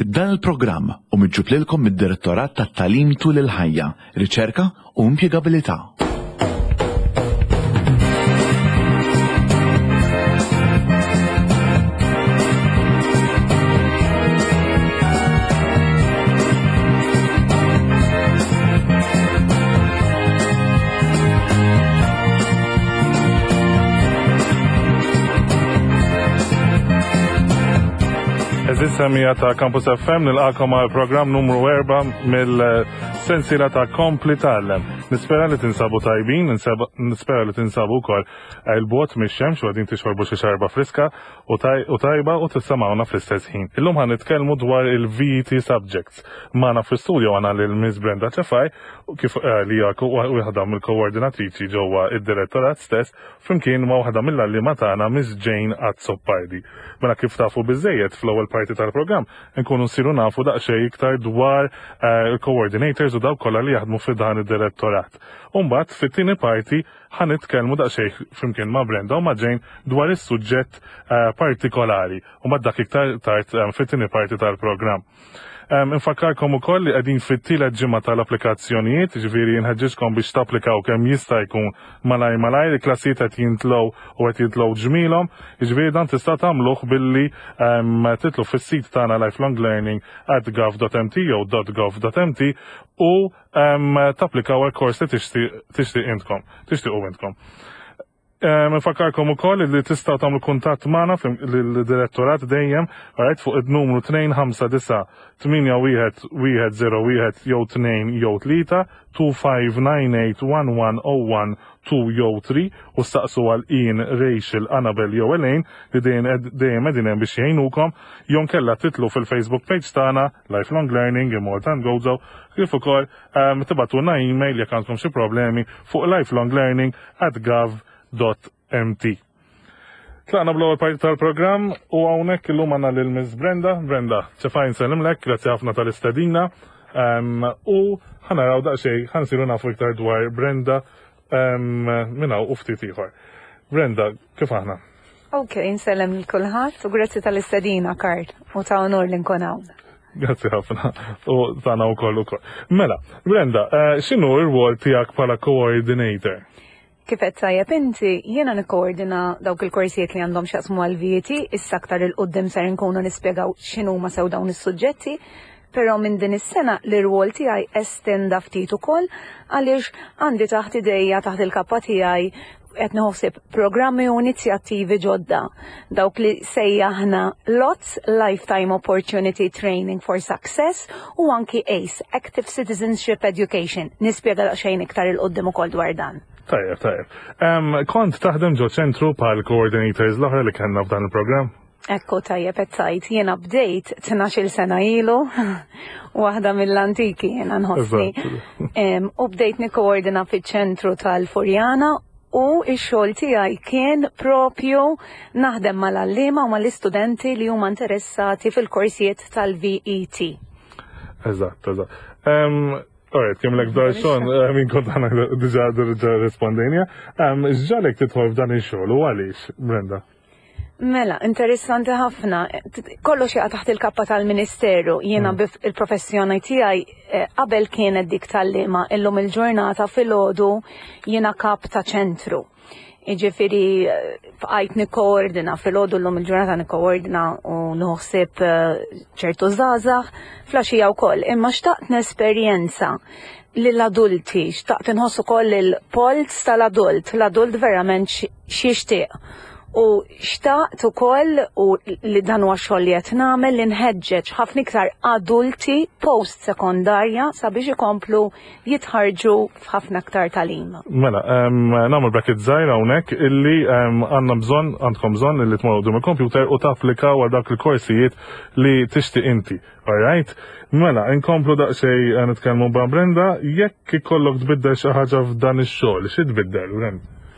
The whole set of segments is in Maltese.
Dan il-programm miġġub lilkom mid-Direttorat tat-Tagħlim tul il-ħajja, Riċerka u Impjegabilità. Semija ta' Campus FM nilqakom għal program numru 4 mill-sensila ta' Kompli Tallem. Nispera li tinsabu tajbin, nispera li tinsabu wkoll il-bot mix-xemx u għadin tixorbu xi xarba friska u tajba u tissamawna fl-istess ħin. Illum ħan nitkellmu dwar il-VET subjects. Magħna fl-istudju għandna lil Miss Brenda Ċefaj kif li jaku waħda mill-koordinatriċi ġewwa id-direttorat stess flimkien ma' waħda mill-allima tagħna Miss Jane Azzopardi. Mela kif tafu biżejjed fl-ewwel parti tal-programm nkunu nsiru nafu daqsxejn iktar dwar il-coordinators u dawk kollha li jaħdmu fi dan id-direttorat. Mbagħad fit-tieni parti ħan nitkellmu daqsxejn flimkien ma' Brenda u ma' Jane dwar is-suġġett partikolari u mbagħad dak iktar tard fit-tieni parti tal-programm. Infakkarkom ukoll li qegħdin fit-tielet ġimgħa tal-applikazzjonijiet, ġifieri nħeġġiġkom biex tapplikaw kemm jista' jkun malajr il-klassijiet qed jintlew u qed jintlew ġmielhom, jiġifieri dan tista' tagħmluh billi titlu fis-sit tagħna lifelonglearning@gov.mt jew .gov.mt u tapplikaw għall-kors li tixtiequ intkom. Nfakkarkom ukoll li tistgħu tagħmlu kuntatt magħna fil-direttorat dejjem fuq id-numru 259 81 jew 2 jew 3 2598 1101 2 jew 3 u staqsu għal Ian, Rachel, Annabel jew Elaine li dejjem qegħdin hemm biex jgħinukom jew nkella titlu fil-Facebook page tagħna Lifelong Learning Immortan Gozo kif ukoll tibatulna email jekk għandkom xi problemi fuq lifelonglearning@gov.mt. Tlaqna bl-ewwel parti tal-programm u hawnhekk illum għandna lil Miss Brenda. Brenda, ċefaj nsellimlek, grazzi ħafna tal-istedina u ħanaraw daqsxejn ħansiru nafu iktar dwar Brenda minn hawn u ftit ieħor. Brenda, kif aħna? Ok, nsellem lil kulħadd u grazzi tal-istedina Karl u ta' onur li nkun hawn. Grazzi ħafna u tagħna wkoll. Mela, Brenda, x'inhu r-rwol tiegħek bħala coordinator? Kifet tajjeb inti, jiena nikkoordina dawk il-korsijiet li għandhom x'jaqsmu għal-VET, issa aktar il-qudiem ser nkunu nispjegaw x'inhuma sew dawn is-suġġetti, però minn din is-sena l-irwol tiegħi estenda ftit ukoll għaliex għandi taħt idejja taħt il-kappa tiegħi qed nħossib programmi u inizjattivi ġodda dawk li sejjaħna LOTS Lifetime Opportunity Training for Success u anki ACE Active Citizenship Education. Nispjega daqsxejn iktar il-qudiem ukoll dwar dan. Tajjeb. Kont taħdem ġo ċentru bħal coordinators l-oħra li kellna f'dan il-programm? Ekku tajjeb qed jiena bdejt 12 sena ilu, waħda mill-antiki jiena nħossni. U bdejt nikkoordina fiċ-ċentru tal-Furjana u x-xogħol tiegħi kien propju naħdem mal-allima u mal-istudenti li huma interessati fil-korsijiet tal-VET. Eżatt. Alright, kem lek dar xon, min kont għana diġa rispondejnja, ġalek titħol f'dan il-xol, u għalix, Brenda? Mela, interessanti ħafna. Kollox jaqa taħt il-kappa tal-Ministeru, jiena il-professjoni tiegħi qabel kienet dik tal-lima, illum il-ġurnata fil-ħodu jiena kap ta' ċentru. Iġifiri fqajt nikkoordina fil-ħodu l-lum il-ġurnata nikkoordina u nħossib ċertu zazax flaxija wkoll. Imma xtaqt nesperjenza lill-adulti, xtaqt nħossu koll il-polz tal-adult, l-adult verament xiextieq. U xtaqt ukoll u li dan huwa xogħol li qed nagħmel li nħeġġeġ ħafna iktar adulti post sekondarja sabiex ikomplu jitħarġu f'ħafna iktar tagħlim. Mela, nagħmel bracket żgħir hawnhekk illi għandkom bżonn illi tmorru qudiem il-kompjuter u tapplikaw għal dak il-korsijiet li tixtieq inti. Alright? Mela, inkomplu daqsxejn nitkellmu ma' Brenda, jekk ikollok tbiddel xi ħaġa f'dan ix-xogħol, xi tbiddel, Brenda?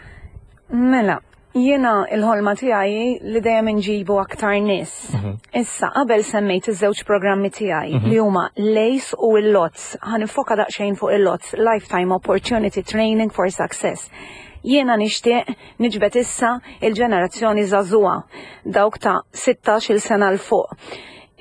Mela, jiena il-ħolma tiegħi li dejjem inġibu aktar nies. Issa qabel semmejt iż-żewġ programmi tiegħi li huma l-ACE u l-LOTS. Ħanifoka daqsxejn fuq il-LOTS, Lifetime Opportunity Training for Success. Jiena nixtieq niġbed issa il-ġenerazzjoni żagħżugħa, dawk ta' 16-il sena l fuq.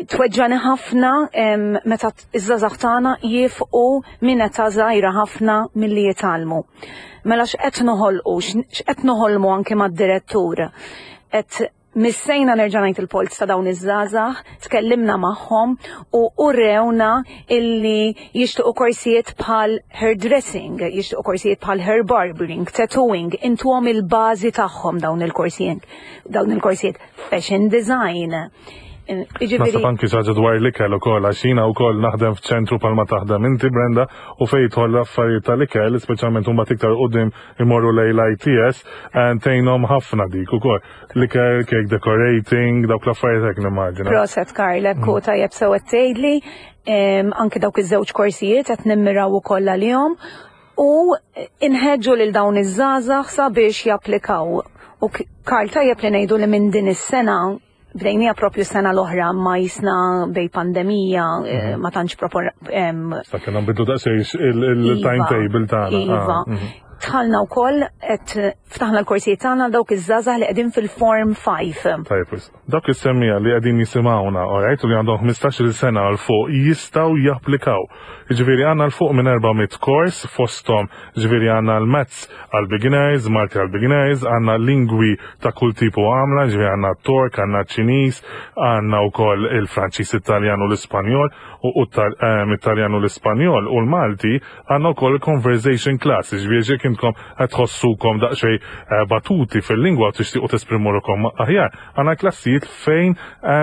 tweġġani ħafna meta iż-żazax tagħna jifqu minn età żgħira ħafna milli jitalmu. Mela x'qed noħolqu, x'qed noħolmu anke mad-direttur. Qed missejna nerġa' ngħid il-polz ta' dawn iż-żgħażagħ, tkellimna magħhom u urewna illi jixtiequ korsijiet bħal hairdressing, jixtiequ korsijiet bħal hair barbering, tattooing, intuhom il-bażi tagħhom dawn il-korsijiet, fashion design. Nasab anki xaġa dwar l-ikel ukoll għax jiena wkoll naħdem f'ċentru palma taħdem inti Brenda u fejn jidħol l-affarijiet tal-ikel, speċjalment huma iktar qudiem imorru lejn l-ITS, tgħinhom ħafna dik ukoll. L-ikel, cake decorating, dawk l-affarijiet hekk nimmaġina. Proset Karlek u tajjeb sewwa tgħidli, anke dawk iż-żewġ korsijiet qed nimmiraw ukoll għalihom u inħeġġu lil dawn iż-żgħażagħ sabiex japplikaw. U Karl tajjeb li ngħidu li minn din is-sena bdejnija propju sena l-oħra ma jisna bej pandemija ma tantx Sta kien bidu daqsejx il-timetable tagħna. Iva. Tħallna wkoll qed ftaħna l-korsijiet tagħna dawk iż-żgħażagħ li qegħdin fil-Form 5. Tajjeb, dawk is-semmija li qegħdin jisimgħuna, orajt, u li għandhom 15-il sena għal fuq jistgħu japplikaw. Ġifieri għandna l fuq minn 400 kors fosthom, ġifieri għandna l-Mezz għal beginners, Malti għal beginners, għandna lingwi ta' kull tipu għamla, ġifieri għandna Tork, għandna Ċiniż, għandna wkoll il-Franċiż, Italjan u l-Ispanjol, u Italjan u l-Ispanjol u l-Malti għandna wkoll conversation class, ġifieri jekk intkom qed tħossukom daqsxejn batuti fil-lingwa u tixtiequ tesprimurukom aħjar, għandna klassijiet fejn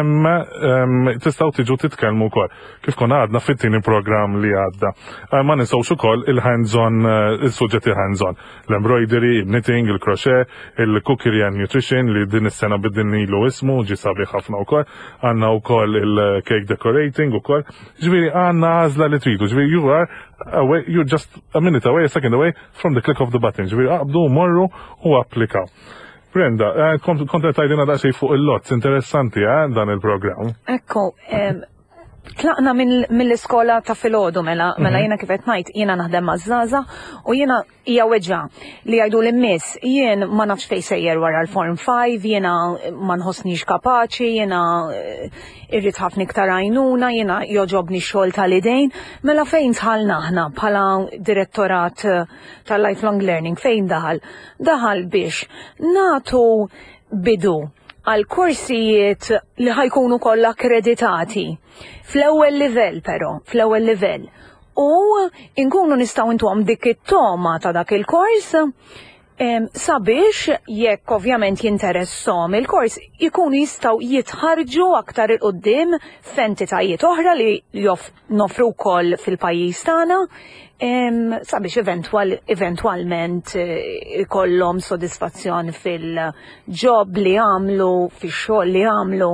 tistgħu tiġu titkellmu wkoll. Kif konna għadna fit-tieni programm li għadda. Ma ninsawx ukoll il-hands-on, il-suġġetti hands-on, l-embroidery, il-knitting, il-crochet, il-cookery and nutrition li din is-sena bidin ilu ismu, ġi sabiħ ħafna wkoll, għandna wkoll il-cake decorating ukoll. Ġifieri għandna għażla li tridu, ġifieri you are away, you're just a minute away, a second away from the click of the button. Ġifieri qabdu morru u applikaw. Brenda, kontra tajdina daqsxejn fuq il-lots, interessanti dan il-programm. Ekku, tlaqna mill-iskola ta' filgħodu mela jiena kif qed ngħid jiena naħdem maż-żgħażagħ u jiena hija weġġa li jgħidu l-immiss jien ma nafx fejn sejjer wara l-Form 5, jiena ma nħossnix kapaċi, jiena irrid ħafna iktar għajnuna, jiena joġobni x-xogħol tal-idejn, mela fejn tħallna aħna bħala direttorat tal-lifelong learning fejn daħal? Daħal biex nagħtu bidu għal korsijiet li ħajkunu kollha akkreditati fl-ewwel livell però, fl-ewwel livell. U nkunu nistgħu intuhom dik it-toma ta' dak il-kors sabiex jekk ovvjament jinteressom il-kors ikunu jistgħu jitħarġu aktar il-qudiem f'entitajiet oħra li nofru wkoll fil-pajjiż tagħna sabiex eventualment ikollhom sodisfazzjon fil-ġob li għamlu, fix-xogħol li għamlu.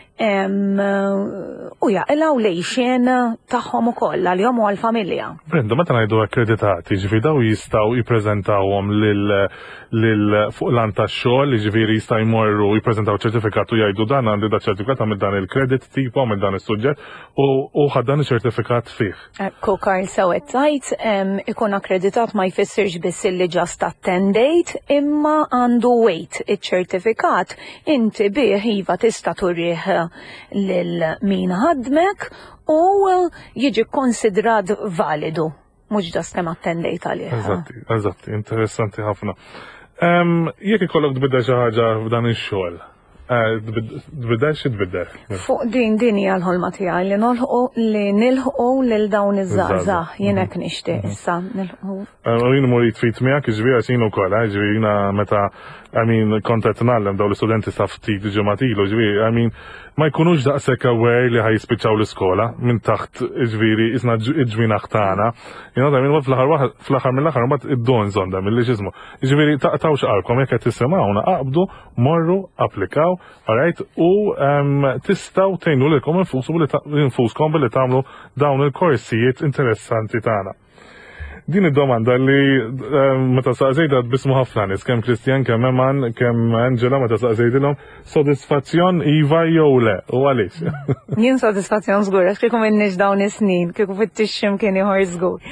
U jaqilgħu lejxien tagħhom ukoll għalihom u għall-familja. Brenda, meta ngħidu akkreditati, ġifieri daw jistgħu jippreżentawhom lil fuq l-an tax-xogħol, ġifieri jistgħu jmorru jippreżentaw ċertifikat u jgħidu dan għandi da ċertifikat għamil dan il-credit tipo għamil dan is-suġġett u ħadd dan iċ-ċertifikat fih. Ekku Karl sewet tajt, ikun akkreditat ma jfissirx biss illi just attendejt imma għandu weight iċ-ċertifikat inti bih iva tista' turih lil min ħadmek u jiġi konsidrat validu, mhux ġast kemm attendejt għalih. Eżatti, interessanti ħafna. Jekk ikollok tbidda xi ħaġa f'dan ix-xogħol, tbidda xi tbidder? Fuq din hija l-ħolma tiegħi li nilħqu lil dawn iż-żgħażagħ jien hekk nixtieq issa nilħqu. Jien murid fit miegħek iġbiera xin ukoll, ġifieri jiena meta kont qed nagħlem dawn l-istudenti sa ftit ġimgħat ilu, ġifieri ma jkunux daqshekk aware li ħajispiċċaw l-iskola minn taħt ġifieri isna ġbinaħ tagħna. Fl-aħħar mill-aħħar mbagħad id-don żonda mill-leġiżmu. Ġifieri taqtawx qalbkom jekk qed tissimgħuna qabdu, morru, applikaw, alright, u tistgħu tgħinu lilkom infuskom billi tagħmlu dawn il-korsijiet interessanti tagħna. Din id-domanda li meta saqsejda bismu ħafna nies, kemm Kristjan, kemm Eman, kemm Angela meta saqsejdilhom sodisfazzjon iva jew le, u għaliex? Jien sodisfazzjon żgur, għax kieku minnix dawn is-snin, kieku fit-tixxim kien ieħor żgur.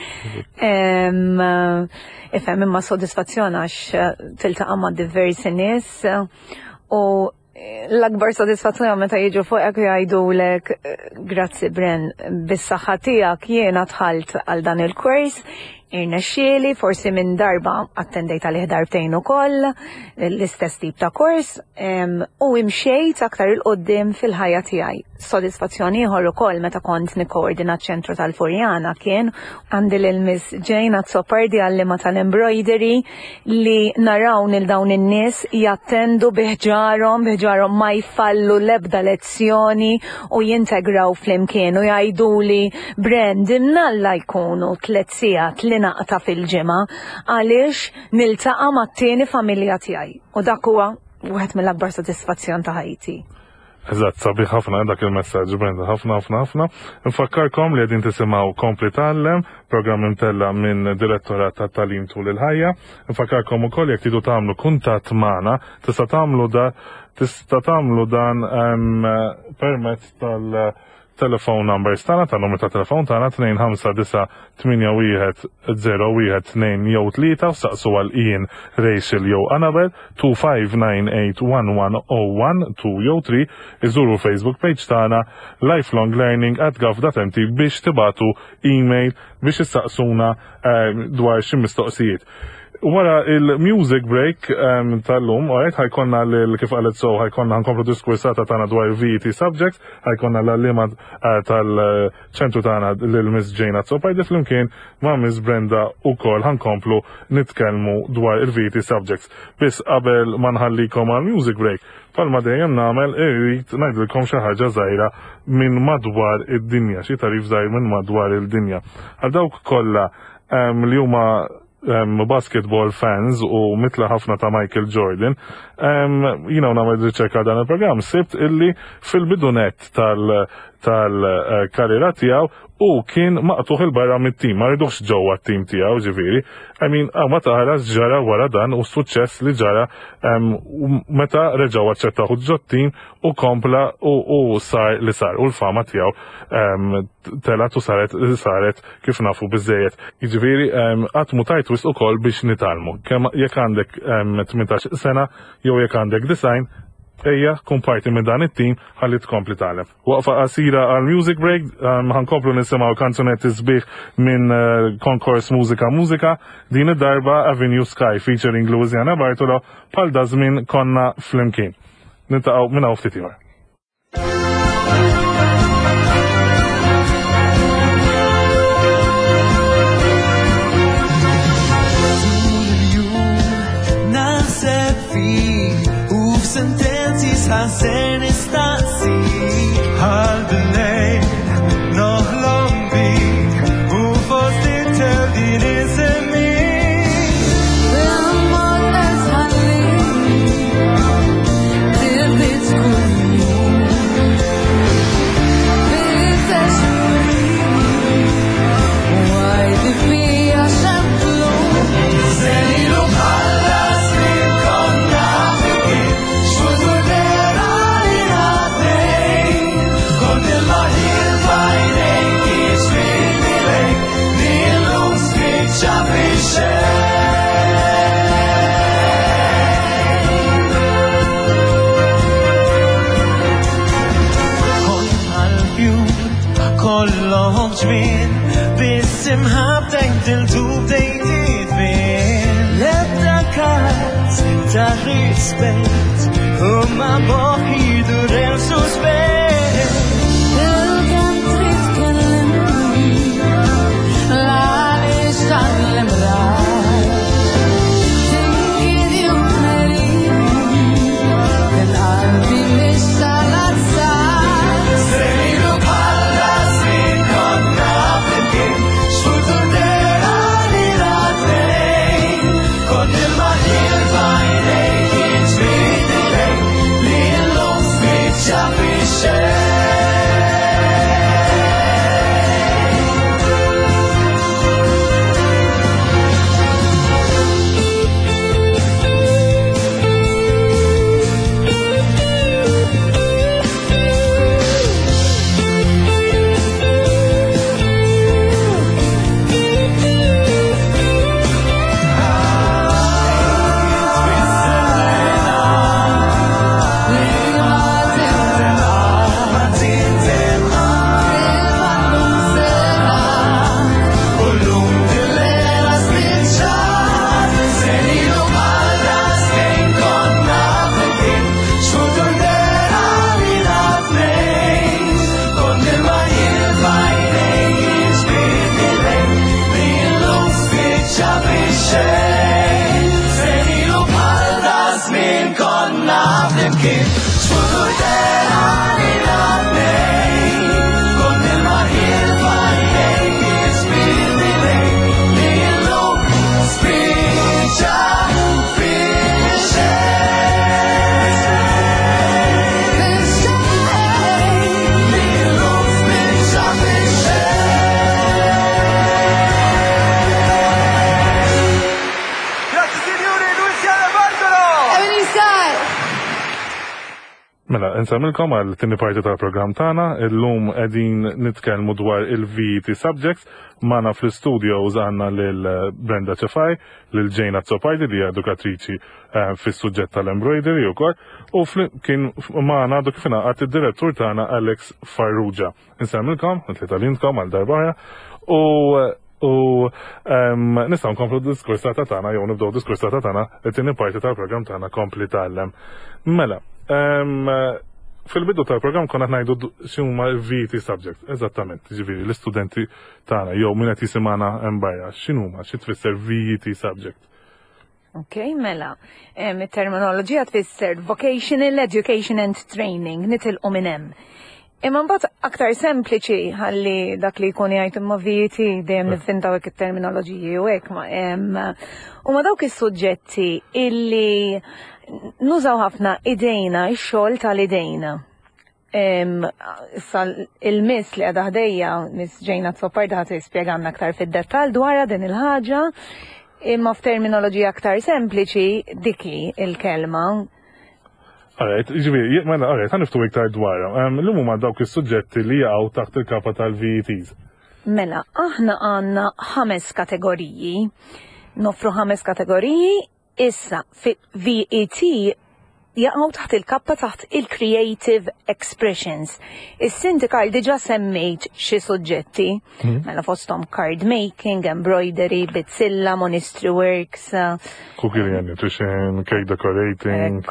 Ifhem imma sodisfazzjon għax tiltaqa' ma' diversi nies u l-akbar sodisfazzjoni meta jiġu fuqek jgħidulek grazzi Bren, bis-saħħa tiegħek jiena dħalt għal dan il-kurs, irnexxieli, forsi minn darba attendejt għalih darbtejn ukoll l-istess tip ta' kurs u imxejt aktar il-qoddim fil-ħajja tiegħi. Sodisfazzjoni ieħor ukoll meta kont nikkoordina ċ-ċentru tal-Furjana kien għandi l-Miss Ġejna Zoppardi għallima tal-embroidery li naraw lil dawn in-nies jattendu biħġarhom ma jfallu l-ebda lezzjoni u jintegraw flimkien u jgħiduli Bren dimnalla jkunu 3 sigħat li naqta fil-ġimgħa għaliex niltaqa' mat-tieni familja tiegħi u dak huwa wieħed mill-akbar sodisfazzjon ta' ħajti. Eżatt, sabiħ ħafna dak il-messaġġ Brenda, ħafna. Nfakkarkom li qegħdin tisimgħu Kompli Tgħallem, programm imtella minn Direttorat tat-Tagħlim tul il-ħajja. Nfakkarkom ukoll jekk tridu tagħmlu kuntatt magħna, tista' tagħmlu dan permezz tal-telefon numbers tagħna, tal-numru ta' telefon tagħna 259810102 jew 3 u saqsu għal Ian, Rachel jew Annabel 25981101 jew 3 iżuru Facebook page tagħna lifelonglearning@gov.mt biex tibatu email biex issaqsuna dwar xi mistoqsijiet. Wara il-music break tal-lum, ħajkonna kif qalet so, ħajkonna ħankomplu diskursata tagħna dwar VET subjects, ħajkonna l-allima tal-ċentru tagħna lil-Miss Ġejna Zoppardi flimkien ma' Miss Brenda ukoll ħankomplu nitkellmu dwar il-VET subjects. Biss qabel ma nħallikom għal-music break, palma dejjem nagħmel irrid ngħidilkom xi ħaġa żgħira minn madwar id-dinja, xi tarif żgħir minn madwar il-dinja. Għal dawk kollha li huma basketball fans u mitla ħafna ta' Michael Jordan, nagħmel riċerka dan il-programm, sibt illi fil-bidunet tal-karriera tiegħu u kien maqtuħ il-barra mit-tim, ma rridux ġewwa t-tim tiegħu ġifieri. Ma taħras ġara wara dan u suċċess li ġara meta reġgħu aċċettaw ġod-tim u kompla u sar li sar u l-fama tiegħu telat u saret kif nafu biżejjed. Jiġifieri qatt mu tajt wisq ukoll biex nitalmu. Kemm jekk għandek 18 sena jew jekk għandek 90 ejja kun parti minn dan it-tim ħalli tkompli tagħlem. Waqfa qasira għal music break, ħankomplu nisimgħu kanzunetti sbieħ minn Concourse Mużika, din id-darba Avenue Sky featuring Louisiana Bartolo bħal dażmin konna flimkien. Nintaqgħu minn hawn ftit ieħor. Ħanser nistaqsi ħalbilej noħlom bik u fost intel din isemmi l-ammor eżħalli tirbit kull bil-teġuri wajdi fija xemplu senilu bħalla snin konna fikin xfutur kollom ġmin bissim ħabtek dil-tu bdejtit bin lebda kat ta' rispet u ma boħidu rel suspet il-kan trid kellimni l-għalix tal-imrar tinkidi u tmerini il-qalbi mix tal-azzar sejru bħalla snin konna flimkien xfutur dera li ratejn kont il-maħil bajnej kien ġbidilej li l-lum spiċċa fi xejn xejn. Senilu bħal da żmien konna flimkien. Xfutur dera li għaddej. Kont il-maħil fajjej jispirni lejn. Li llum spiċċa Mela, nsamilkom għal tini parti tal-program tana, illum qegħdin nitkellmu dwar il-VET subjects, mana fl-studio użanna lil Brenda Ċefaj, lil Ġejna Zopajdi li hija edukatriċi fis-suġġett tal-embroidery ukoll, u kien mana kif ingħaqad id-direttur tagħna Alex Farrugia. Nsamilkom, nitlitalintkom għal darbaħja, u nistaw nkomplu diskursata tagħna jew nibdew diskursata tagħna it-tieni parti tal-programm tagħna kompli tgħallem. Mela, fil-bidu tal-programm konna ngħidu x'huma VET subjects, eżattament, ġifieri l-istudenti tagħna jew min qed jisimgħana hemm barra, x'inhuma, xi tfisser VET subject. Okay, mela, it-terminoloġija tfisser Vocational Education and Training, nitilqu minn hemm. Imma mbagħad aktar sempliċi ħalli dak li jkun jgħid imma VET dejjem niffintaw hekk it-terminoloġiji u hekk huma dawk is-suġġetti illi nużaw ħafna idejna, x-xogħol tal-idejna. Il-miss li għadha ħdejja, Miss Ġejna Zopajdi ħadd tispjegana aktar fid-dettall dwarha din il-ħaġa, imma f'terminoloġija aktar sempliċi diki il-kelma. Alright, ġifieri, mela, alright, ħaniftu iktar dwarha. L-lum huma dawk is-suġġetti li jaqgħu taħt il-kapa tal-VETs. Mela, aħna għandna 5 kategoriji. Nofru 5 kategoriji, issa fi VET jaqgħu taħt il-kappa taħt il-Creative Expressions. Is-sindikal diġà semmejt xi suġġetti, mela fosthom card making, embroidery, bitzilla, monistry works. Cookery and nutrition, cake decorating.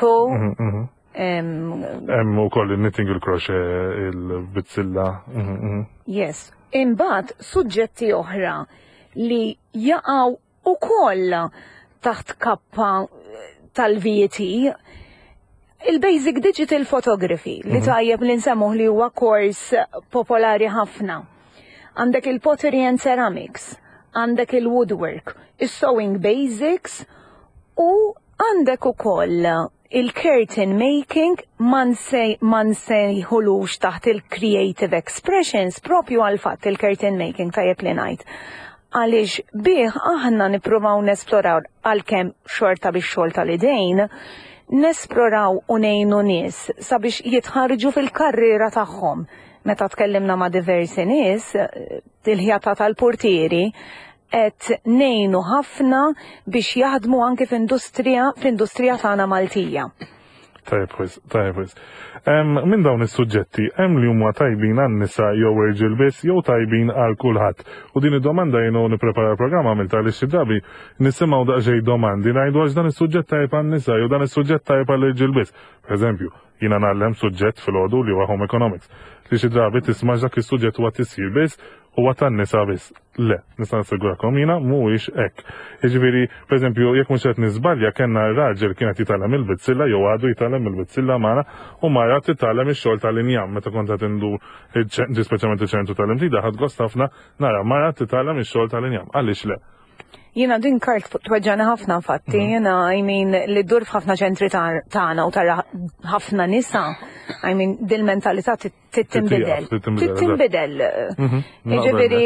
Hemm ukoll il-knitting, il-crochet, il-bitzilla. Yes. Imbagħad suġġetti oħra li jaqgħu ukoll taħt kappa tal-VET, il-Basic Digital Photography li tajjeb li nsemmuh li huwa kors popolari ħafna. Għandek il-Pottery and Ceramics, għandek il-Woodwork, il-Sewing Basics u għandek ukoll il-Curtain Making man sejħulux taħt il-Creative Expressions propju għal-fatt il-Curtain Making tajjeb li ngħid. Għaliex bih aħna nippruvaw nesploraw għalkemm xorta bix-xogħol tal-idejn, nesploraw u ngħinu nies sabiex jitħarġu fil-karriera tagħhom. Meta tkellimna ma' diversi nies, il-ħjata tal-portieri qed ngħinu ħafna biex jaħdmu anke fl-industrija tagħna Maltija. Tajjeb wis. Minn dawn is-suġġetti hemm li huma tajbin għan-nisa jew irġiel biss jew tajbin għal kulħadd. U din id-domanda jienu nipprepara l-programm għamilt għaliex xi drabi nisimgħu daqsxejn domandi ngħidu għax dan is-suġġett tajjeb għan-nisa jew dan is-suġġett tajjeb għal irġiel biss. Pereżempju, jiena nagħllem suġġett fil-għodu li huwa home economics. Li xi drabi tisma' dak is-suġġett huwa tisir biss huwa tan-nisa biss. Le, nista' nassigurakom jiena mhuwiex hekk. Jiġifieri, pereżempju, jekk mhux qed nisbalja kellna raġel kienet jitgħallem il-bitzilla jew għadu jitgħallem il-bitzilla magħna u mara titgħallem ix-xogħol tal-injam meta kont qed indur speċjalment iċ-ċentru tal-imtida ħadd gost ħafna nara mara titgħallem ix-xogħol tal-injam. Għaliex le? Jiena din kart tweġġani ħafna infatti, jiena li ddur f'ħafna ċentri tagħna u tara ħafna nisa, dil-mentalità tittinbidel. Tittinbidel. Jiġifieri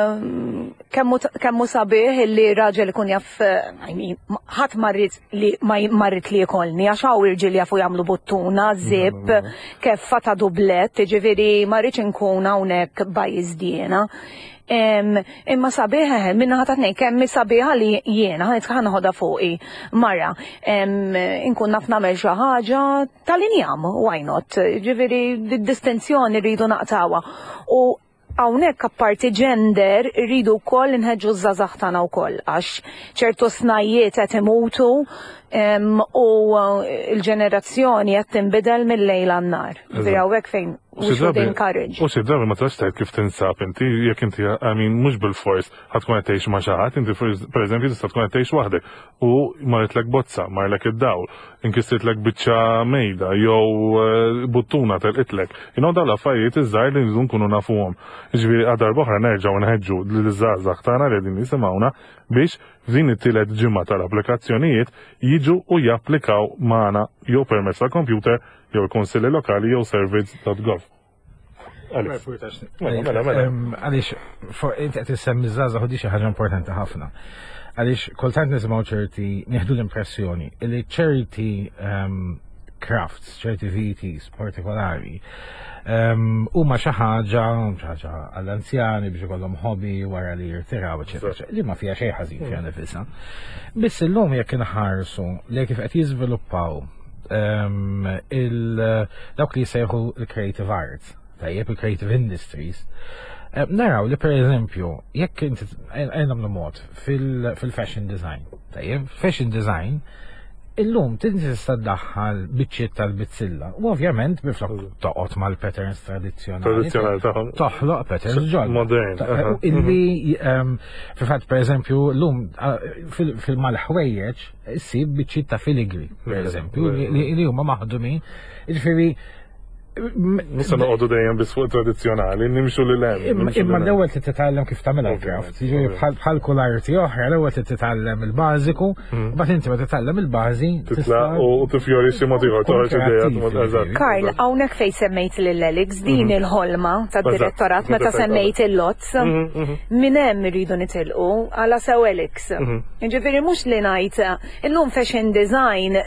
kemmu sabiħ li raġel ikun jaf ħadd marrit li jkollni għax hawn irġiel jafu jagħmlu buttuna, żib, keffa ta' dublett, jiġifieri ma rridx inkun hawnhekk bajjiżdiena. Imma sabiħa, minna ħatatnej, kemmi sabiħa li jiena, ħana ħoda fuqi, marra, inkun naf namel xaħġa tal-injam, why not? Ġiviri, distinzjoni rridu naqtawa. U għawnek apparti gender rridu koll nħedġu z-zazaxtana u koll, għax ċertu snajiet għet imutu u il-ġenerazzjoni għet timbidel mill-lejl għannar. Ġiviri għawek fejn we should encourage. U xi drabi ma trax tgħid kif tinsab inti, jekk inti mhux bil-fors ħadkun qed tgħix ma' xi ħadd, inti pereżempju tista' tkun qed tgħix waħdek u marritlek bozza, marlek id-dawl, inkisritlek biċċa mejda jew buttuna telqitlek. Dawn l-affarijiet iż-żgħar li nridu nkunu nafuhom. Jiġifieri għal darb'oħra nerġgħu nħeġġu lill-żgħażagħ tagħna li qegħdin jisimgħuna biex f'din it-tielet ġimgħa tal-applikazzjonijiet jiġu u japplikaw magħna jew permezz tal-kompjuter jew il-konsilli lokali jew service.gov. Għaliex, inti qed issemmi żgħażagħ u di xi ħaġa importanti ħafna. Għaliex kultant nisimgħu ċerti nieħdu l-impressjoni li ċerti crafts, ċerti VTs partikolari huma xi ħaġa għall-anzjani biex ikollhom hobby wara li jirtiraw, eċetera. Li ma fiha xejn ħażin fiha nifisha. Biss illum jekk inħarsu li kif qed jiżviluppaw dawk li jsejħu il-creative arts, tajjeb il-creative industries, naraw li per eżempju, jekk inti għajnamlu mod fil-fashion design, tajjeb, fashion design, illum tinti tista' tdaħħal biċċiet tal-bizzilla u ovvjament biflok toqgħod mal-patterns tradizzjonali tagħhom. Toħloq patterns ġodda. Modern. Illi fil-fatt pereżempju llum fil-mal-ħwejjeġ issib biċċiet ta' filigri, pereżempju, li huma maħdumin. Jiġifieri Nista' noqogħdu dejjem bis-fuq tradizzjonali, nimxu lil hemm. Imma l-ewwel trid titgħallem kif tagħmel il-craft. Jiġifieri bħal kull arti oħra, l-ewwel trid titgħallem il-bażiku, mbagħad inti ma titgħallem il-bażi titla' u tifjorixxi mod ieħor toħroġ idejat. Karl, hawnhekk fejn semmejt lil Alex din il-ħolma tad-direttorat meta semmejt il-lots, minn hemm iridu nitilqu għala sew Alex. Jiġifieri mhux li ngħid illum fashion design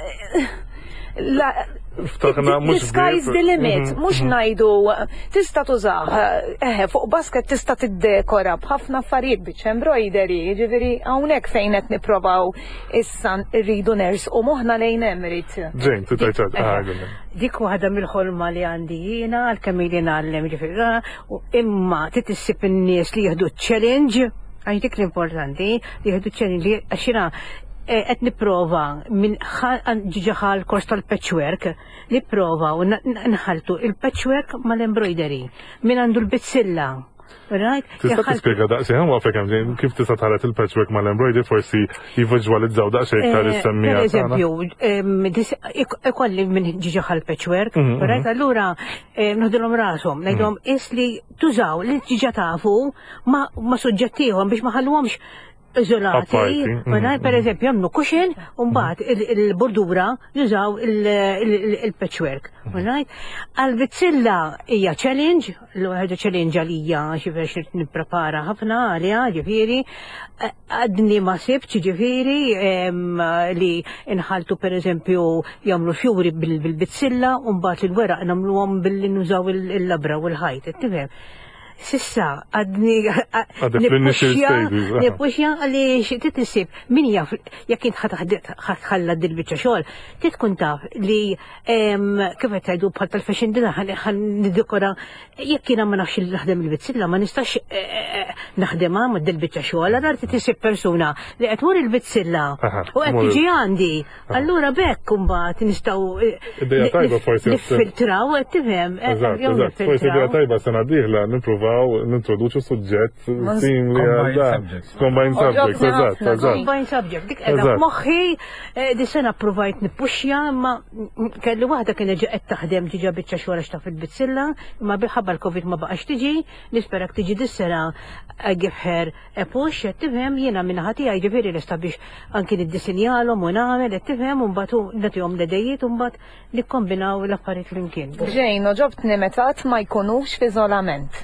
the sky's the limit, mux najdu tista tużaħ, fuq basket tista tiddekora b'ħafna affarijiet biċ embroidery, ġifiri hawnhekk fejn qed nipprovaw issa rridu ners u moħħna lejn emerit. Ġejn, titajċad, dik waħda mill-ħolma li għandi jiena għalkemm ili nagħllem ġifieri, imma titissib in-nies li jieħdu challenge, għax dik l-importanti, li jieħdu challenge għaxina qed nipprova minn ġiġaħal kors tal-patchwork, nipprova u nħaltu il-patchwork mal-embroidery minn għandu l-bizzilla. Tista' tispjega daqsxejn waqfek hemm kif tista' tħaret il-patchwork mal-embroidery forsi jivviġwalizzaw daqsxejn iktar is-semmija. Pereżempju, ikolli minn ġiġaħal patchwork, allura nħodilhom rashom, ngħidhom isli tużaw li ġiġa tafu ma suġġettihom biex ma ħalluhomx iżolati, per eżempju jagħmlu kuxin u mbagħad il-bordura jużaw il-patchwork. Għal-bizzilla hija challenge, l-waħda challenge għalija xi biex nipprepara ħafna għalija, ġifieri, għadni ma sibx ġifieri li inħaltu per eżempju jagħmlu fjuri bil-bizzilla u mbagħad il-weraq nagħmluhom billi nużaw il-labra u l-ħajt, tifhem. Sissa, għadni nipuxja għalli xie titisib, min jaf, jek int ħatħalla dil-bicċa xol, titkun taf li kif għetajdu bħal tal-fashion dina ħan nidikora, jek jina ma nafx naħdem il-bitzilla, ma nistax naħdema ma dil-bicċa xol, għadar titisib persuna li għetmur il-bitzilla, u għet tiġi għandi, allura bekk kumbat nistaw nifiltraw, għet tifem, forsi idea tajba sena diħla nipruvaw nintroduċu suġġett simili għal combined subject, eżatt. Combined subject, dik edha moħħi di sena provajt nipuxja, ma kelli waħda kien qed taħdem ġiġa biċċa xogħol għax taf il-bitzilla, imma biħabba l-Covid ma baqax tiġi, nisperak tiġi dis-sena għifħer push, tifhem jiena minn ħati ġifieri lesta biex anki niddisinjalhom u nagħmel qed tifhem u mbagħad nagħtihom l-idejjiet u mbagħad nikkombinaw l-affarijiet flimkien. Ġejn, ġobtni metat ma jkunux f'iżolament.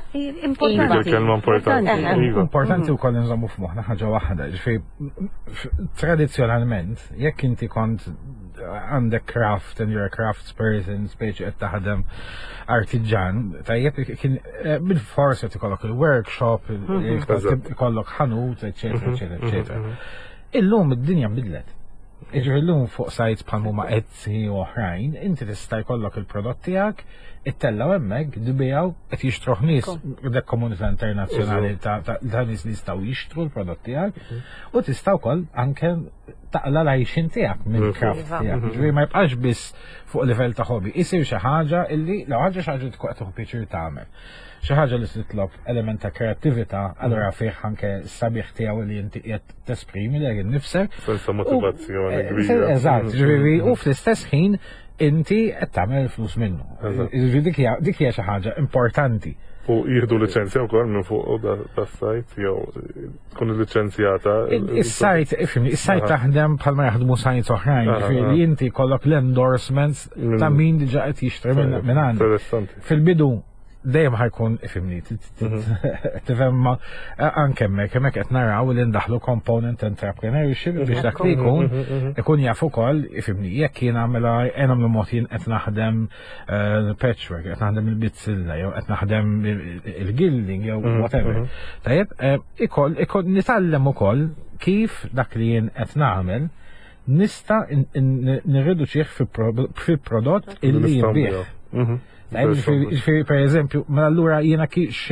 Importanti u koll nżommu f'moħna ħaġa waħda, tradizjonalment, jekk inti kont għandek craft and you're a crafts person, speċi qed taħdem artiġan, tajjeb kien bil-forsa tikollok il-workshop, ikollok ħanut, eccetera. Illum id-dinja mbidlet. Illum fuq sajts bħal huma Etsy u oħrajn, inti tista' jkollok il-prodott tiegħek it-tella hemmhekk dibijaw qed jixtruh nies dak komunità internazzjonali ta' nies li jistgħu jixtru l-prodott tiegħek u tista' wkoll anke taqla l-għajxin tiegħek mill-craft tiegħek. Ġifieri ma jibqax biss fuq livell ta' hobby, isir xi ħaġa illi law ħaġa xi ħaġa tkun qed tieħu piċir tagħmel. Xi ħaġa li titlob element ta' kreattività, allura fih anke s-sabiħ tiegħu li inti qed tesprimi lejn innifsek. Senza motivazzjoni kbira. Eżatt, ġifieri u fl-istess ħin inti qed tagħmel flus minnu. Dik hija xi ħaġa importanti. U jieħdu liċenzja wkoll minn fuq das-sajt jew tkun liċenzjata. Is-sajt, ifhimni, is-sajt taħdem bħalma jaħdmu sajt oħrajn, ġifieri inti kollok l-endorsements ta' min diġà qed jixtri minn għandek. Interessanti. Fil-bidu dejjem ħajkun ifhimni, tifhem anke hemmhekk qed naraw li ndaħlu component entrepreneurship biex dak li jkun jaf ukoll ifhimni jekk jien nagħmilha nagħmlu mod jien qed naħdem patchwork, qed naħdem il-bitzilla jew qed naħdem il-gilding jew whatever. Tajjeb, ikoll nitgħallem ukoll kif dak li jien qed nagħmel nista' nirriduċih fi prodott illi jinbih. Ġifieri per eżempju, ma allura jiena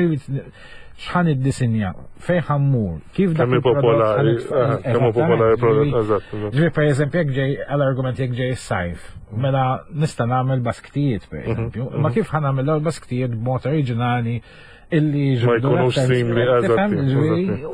x'ħan id-disinja, fejn ħammur, kif dak il-prodott kemm popolari prodott eżatt. Ġifieri per eżempju jekk ġej għall-argument jekk ġej is-sajf, mela nista' nagħmel basktijiet per eżempju, ma kif ħan nagħmel dawn basktijiet b'mod oriġinali illi ma jkunux simili eżatt.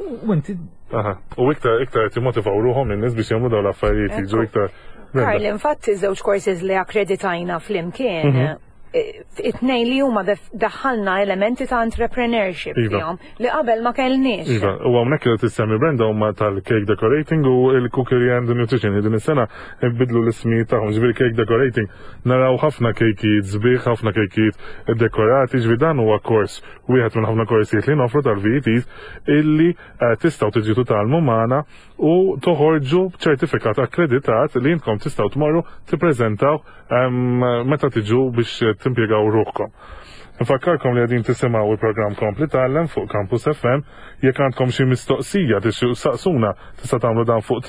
U iktar timotivaw ruhom in-nies biex jagħmlu dawn l-affarijiet jiġu iktar. Karl, infatti żewġ courses li akkreditajna flimkien it-tnejn li huma daħħalna elementi ta' entrepreneurship fihom li qabel ma kellniex. Iva, u hawnhekk li tissemmi Brenda huma tal-cake decorating u l-cookery and nutrition. Din is-sena nbidlu l-ismi tagħhom, ġifieri cake decorating naraw ħafna kejkijiet sbieħ, ħafna kejkijiet dekorati, ġifieri dan huwa kors wieħed minn ħafna korsijiet li nofru tal-VETs illi tistgħu tiġu tagħmlu magħna u toħorġu b'ċertifikat akkreditat li intkom tistgħu tmorru tippreżentaw meta tiġu biex timpjegaw ruħkom. Nfakkarkom li għadin tisimgħu il-programm Kompli Tgħallem fuq Campus FM, jekk għandkom xi mistoqsija tixtiequ saqsuna tista' tagħmlu dan fuq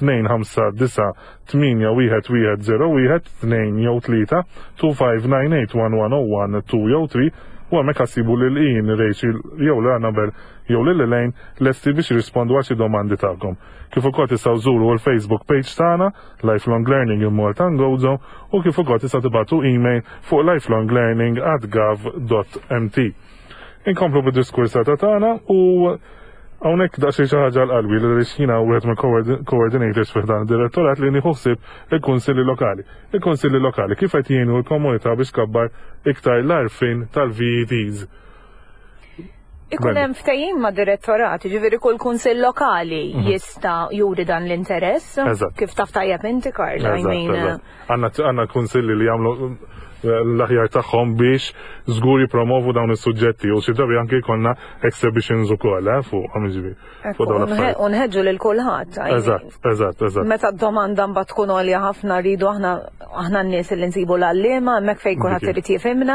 2598101 2 jew 3 25981101 2 jew 3 u għamek għassibu l-in Rachel jew l-Annabel jew l-Elaine lesti biex rispondu għaxi domandi ta'kom. Kif ukoll tistgħu żuru l-Facebook page tagħna Lifelong Learning in Malta Ngozo u kif ukoll tistgħu tibgħatu email fuq lifelonglearning@gov.mt. Inkomplu bid-diskursata tagħna u hawnhekk daqsxejn xi ħaġa l-qalbi li xina wieħed mill-coordinators fih dan id-direttorat li nieħuħsib il-kunsilli lokali. Il-kunsilli lokali kif qed jgħinu l-komunità biex kabbar iktar l-arfin tal-VETs. Ikun hemm ftehim ma' direttorat, ġifieri kull kunsill lokali jista' juri dan l-interess. Kif taf tajjeb inti Karl, għandna kunsilli li jagħmlu l-aħjar tagħhom biex żgur jippromovu dawn is-suġġetti u xi drabi anke jkollna exhibitions ukoll fuq ġifieri. U nħeġġu lil kulħadd. Eżatt. Meta d-domanda mbagħad tkun għolja ħafna rridu aħna n-nies li nsibu l-għalliema, hemmhekk fejn kulħadd irid jifhimna.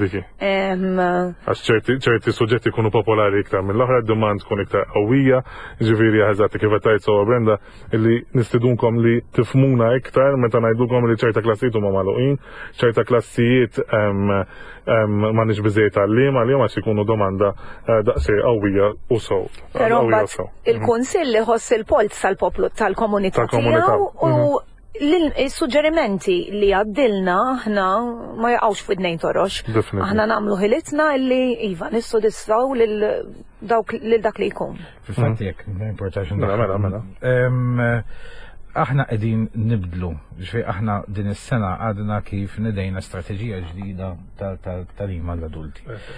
Għax ċerti suġġetti jkunu popolari iktar mill-oħra, d-demand tkun iktar qawwija, ġifieri eżatt kif qed tgħid sewwa Brenda illi nistidunkom li tifhmuna iktar meta ngħidulkom li ċerta klassijiet huma magħluqin, ċerta klassijiet ma nix biżejjed għalliem għax ikunu domanda daqsxejn qawwija u sew. Però il-kunsill li ħoss il-polz tal-poplu tal-komunità tiegħu u il-suġġerimenti li għaddilna aħna ma jaqgħux f'idnejn torox. Aħna nagħmlu ħilitna illi iva nissodisfaw lil dak li jkun. Fil-fatt jekk, importanti. Mela. Aħna qegħdin nibdlu, ġifieri aħna din is-sena għadna kif nidejna strateġija ġdida tal-tagħlim għall-adulti.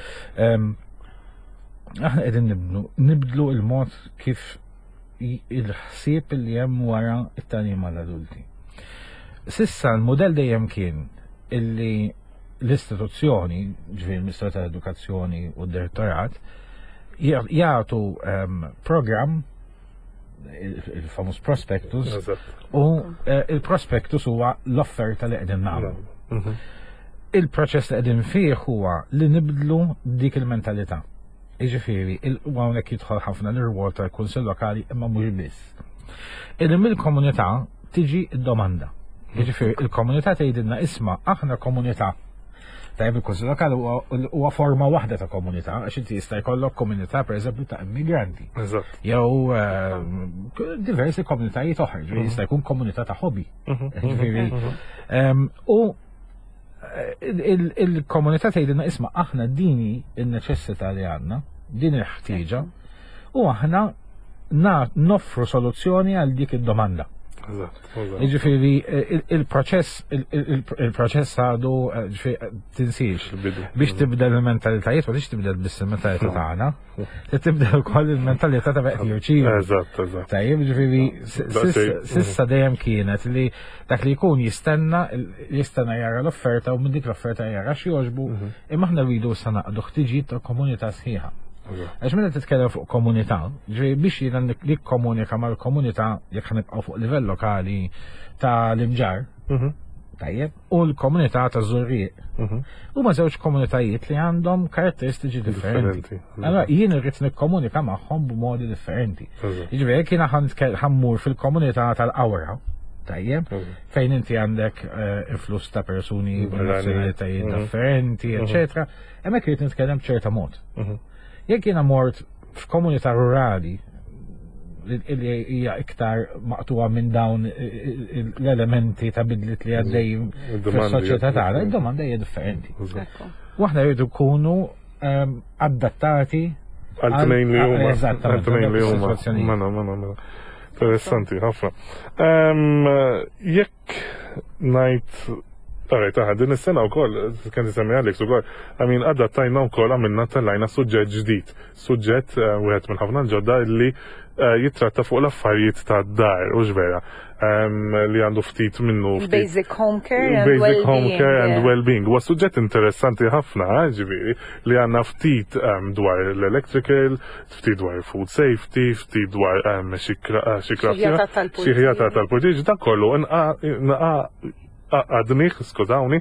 Aħna qegħdin nibdlu il-mod kif il-ħsieb li hemm wara t-tagħlim għall-adulti. Sissa l-modell dejjem kien illi l-istituzzjoni, ġifieri l-Ministru tal-Edukazzjoni u d-Direttorat jagħtu programm il-famus prospectus u il-prospectus huwa l-offerta li qegħdin nagħmlu. Il-proċess li qegħdin fih huwa li nibdlu dik il-mentalità. Jiġifieri hawnhekk jidħol ħafna l-irwol tal-Kunsill Lokali imma mhux biss. Illi mill-komunità tiġi d-domanda. Jiġifieri il-komunità tgħidilna isma' aħna komunità Tajjeb il-kunsil lokali huwa forma waħda ta' komunità, għax inti jista' jkollok komunità pereżempju ta' immigranti. Eżatt. Jew diversi komunitajiet oħra, ġifieri jista' jkun komunità ta' hobby. Ġifieri u il-komunità tgħidilna isma' aħna dini n-neċessità li għandna, din il-ħtieġa, u aħna noffru soluzzjoni għal dik id-domanda. Ġifieri il-proċess għadu tinsiex biex tibda l-mentalitajiet, ma tix tibda biss il-mentalità tagħna, tibda wkoll il-mentalità ta' baqgħet jirċievu. Eżatt. Tajjeb, ġifieri sissa dejjem kienet li dak li jkun jistenna jara l-offerta u minn dik l-offerta jara xi jogħġbu, imma aħna rridu issa naqdu ħtiġijiet ta' komunità sħiħa. Għax minna titkellem fuq komunità, ġifieri biex jiena nikkomunika mal-komunità jekk ħanibqgħu fuq livell lokali ta' l-imġar, tajjeb, u l-komunità ta' żurrieq. Huma żewġ komunitajiet li għandhom karatteristiċi differenti. Allora jien irrid nikkomunika magħhom b'modi differenti. Jiġifieri jekk jiena ħammur fil-komunità tal-Awra, tajjeb, fejn inti għandek influss ta' persuni b'nazzjonalitajiet differenti, eċetera, hemmhekk irid nitkellem b'ċerta mod. Jekk jiena mort f'komunità rurali li hija iktar maqtuwa minn dawn l-elementi ta' bidliet li għaddej fis-soċjetà tagħna, id-domanda hija differenti. Waħna jridu nkunu adattati għal-tnejn li huma. Mela. Interessanti, ħafna. Jekk ngħid Alright, din is-sena wkoll kien isemmi Alex ukoll, adattajna wkoll għamilna tellajna suġġett ġdid, suġġett wieħed minn ħafna ġodda li jitratta fuq l-affarijiet tad-dar u ġvera li għandu ftit minnu Basic home care and well-being. Huwa suġġett interessanti ħafna, ġifieri, li għandna ftit dwar l-electrical, ftit dwar food safety, ftit dwar xi tal-politiċi, dak kollu skużawni,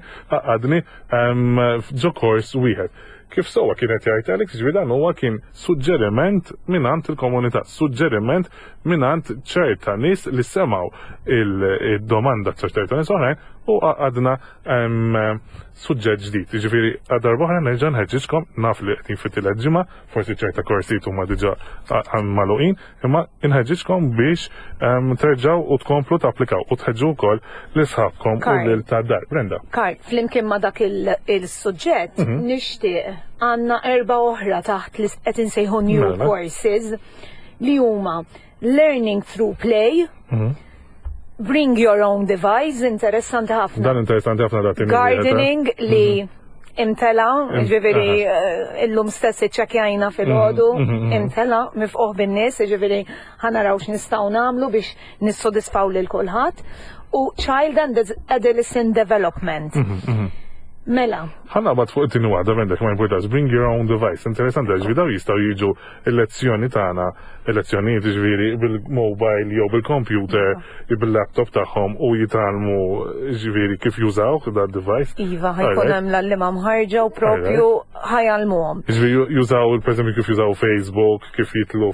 ġo kors wieħed. Kif sowa kienet jgħid Alex, ġvidan huwa kien suġġeriment minant il-komunità, suġġeriment minant ċerta nies li semaw il-domanda ċerta nies oħrajn u għadna suġġett ġdid. Ġifieri għadarbohra nerġa' nħeġġiġkom naf li qed jinfitilha ġimgħa, forsi ċerta korsijiet huma diġà magħluqin, imma inħeġġiġkom biex terġgħu u tkomplu tapplikaw u tħeġġu wkoll l-isħabkom u lil tad-dar. Brenda. Karl, flimkien ma' dak il-suġġett nixtieq għandna erba' oħra taħt li qed insejħu new courses li huma learning through play, bring your own device, interessanti ħafna. Dan interessanti ħafna dat gardening li imtela, ġifieri illum stess iċċekkjajna fil-ħodu, imtela mifquh bin-nies, ġifieri ħanaraw x'nistgħu nagħmlu biex nissodisfaw lil kulħadd, u child and adolescent development. Mela. Ħanna bat fuq it-tini waħda mendek ma importax, bring your own device. Interessanti, ġvidaw jistaw jiġu il-lezzjoni tagħna, il-lezzjonijiet ġviri bil-mobile jew bil-computer, bil-laptop tagħhom u jitalmu ġviri kif jużaw da device. Iva, ħajkun hemm l-allima mħarġa u propju ħajalmuhom. Ġviri jużaw per kif jużaw Facebook, kif jitlu